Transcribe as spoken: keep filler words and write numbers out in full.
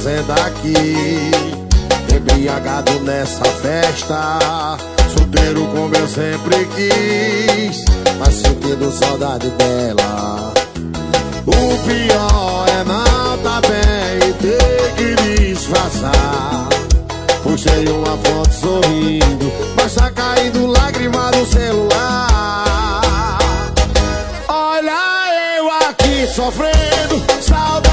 fazendo aqui? Embriagado nessa festa, solteiro como eu sempre quis, mas sentindo saudade dela. O pior é não tá bem e ter que disfarçar. Postei uma foto sorrindo, mas tá caindo lágrima no celular. Olha eu aqui sofrendo, saudade